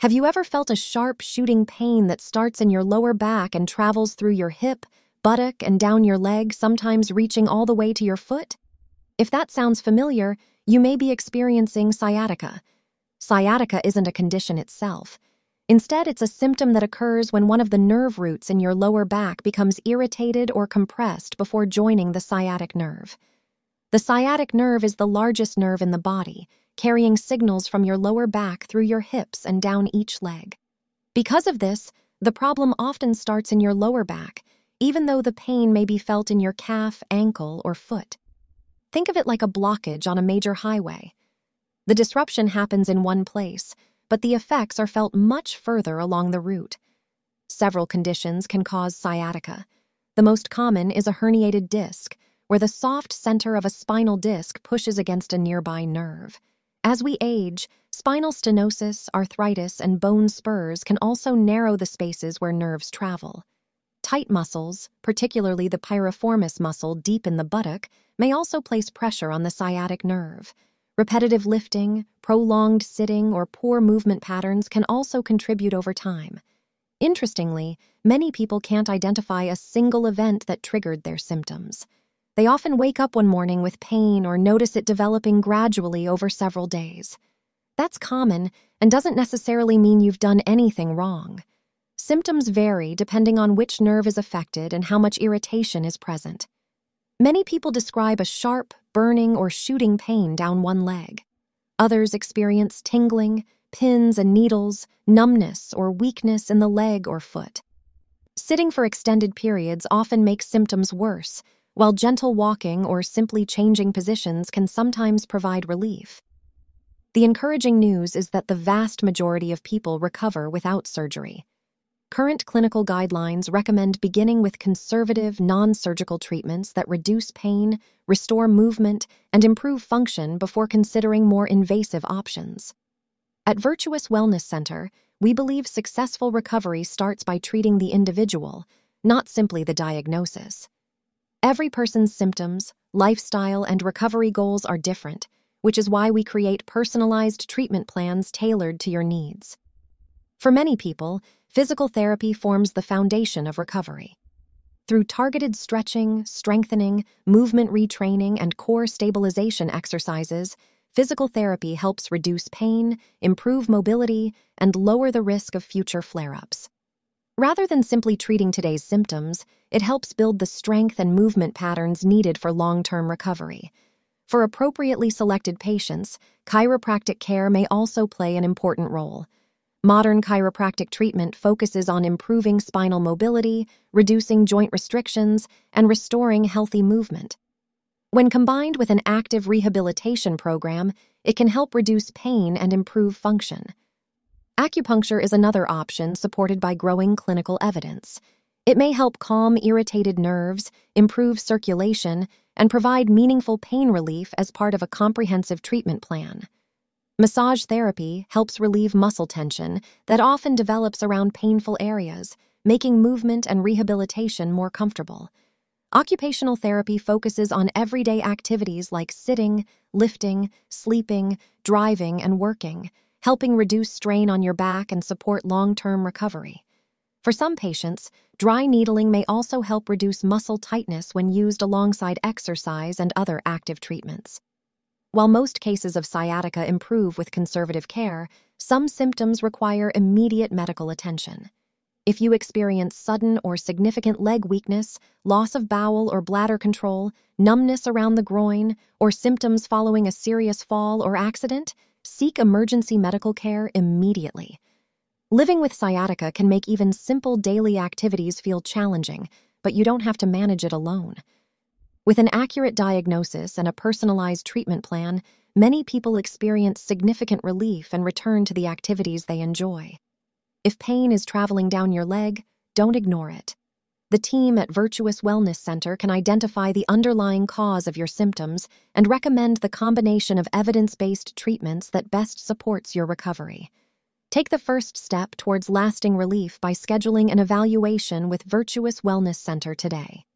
Have you ever felt a sharp, shooting pain that starts in your lower back and travels through your hip, buttock, and down your leg, sometimes reaching all the way to your foot? If that sounds familiar, you may be experiencing sciatica. Sciatica isn't a condition itself. Instead, it's a symptom that occurs when one of the nerve roots in your lower back becomes irritated or compressed before joining the sciatic nerve. The sciatic nerve is the largest nerve in the body, carrying signals from your lower back through your hips and down each leg. Because of this, the problem often starts in your lower back, even though the pain may be felt in your calf, ankle, or foot. Think of it like a blockage on a major highway. The disruption happens in one place, but the effects are felt much further along the route. Several conditions can cause sciatica. The most common is a herniated disc, where the soft center of a spinal disc pushes against a nearby nerve. As we age, spinal stenosis, arthritis, and bone spurs can also narrow the spaces where nerves travel. Tight muscles, particularly the piriformis muscle deep in the buttock, may also place pressure on the sciatic nerve. Repetitive lifting, prolonged sitting, or poor movement patterns can also contribute over time. Interestingly, many people can't identify a single event that triggered their symptoms. They often wake up one morning with pain or notice it developing gradually over several days. That's common and doesn't necessarily mean you've done anything wrong. Symptoms vary depending on which nerve is affected and how much irritation is present. Many people describe a sharp, burning, or shooting pain down one leg. Others experience tingling, pins and needles, numbness, or weakness in the leg or foot. Sitting for extended periods often makes symptoms worse, while gentle walking or simply changing positions can sometimes provide relief. The encouraging news is that the vast majority of people recover without surgery. Current clinical guidelines recommend beginning with conservative, non-surgical treatments that reduce pain, restore movement, and improve function before considering more invasive options. At Virtuous Wellness Center, we believe successful recovery starts by treating the individual, not simply the diagnosis. Every person's symptoms, lifestyle, and recovery goals are different, which is why we create personalized treatment plans tailored to your needs. For many people, physical therapy forms the foundation of recovery. Through targeted stretching, strengthening, movement retraining, and core stabilization exercises, physical therapy helps reduce pain, improve mobility, and lower the risk of future flare-ups. Rather than simply treating today's symptoms, it helps build the strength and movement patterns needed for long-term recovery. For appropriately selected patients, chiropractic care may also play an important role. Modern chiropractic treatment focuses on improving spinal mobility, reducing joint restrictions, and restoring healthy movement. When combined with an active rehabilitation program, it can help reduce pain and improve function. Acupuncture is another option supported by growing clinical evidence. It may help calm irritated nerves, improve circulation, and provide meaningful pain relief as part of a comprehensive treatment plan. Massage therapy helps relieve muscle tension that often develops around painful areas, making movement and rehabilitation more comfortable. Occupational therapy focuses on everyday activities like sitting, lifting, sleeping, driving, and working, helping reduce strain on your back and support long-term recovery. For some patients, dry needling may also help reduce muscle tightness when used alongside exercise and other active treatments. While most cases of sciatica improve with conservative care, some symptoms require immediate medical attention. If you experience sudden or significant leg weakness, loss of bowel or bladder control, numbness around the groin, or symptoms following a serious fall or accident, seek emergency medical care immediately. Living with sciatica can make even simple daily activities feel challenging, but you don't have to manage it alone. With an accurate diagnosis and a personalized treatment plan, many people experience significant relief and return to the activities they enjoy. If pain is traveling down your leg, don't ignore it. The team at Virtuous Wellness Center can identify the underlying cause of your symptoms and recommend the combination of evidence-based treatments that best supports your recovery. Take the first step towards lasting relief by scheduling an evaluation with Virtuous Wellness Center today.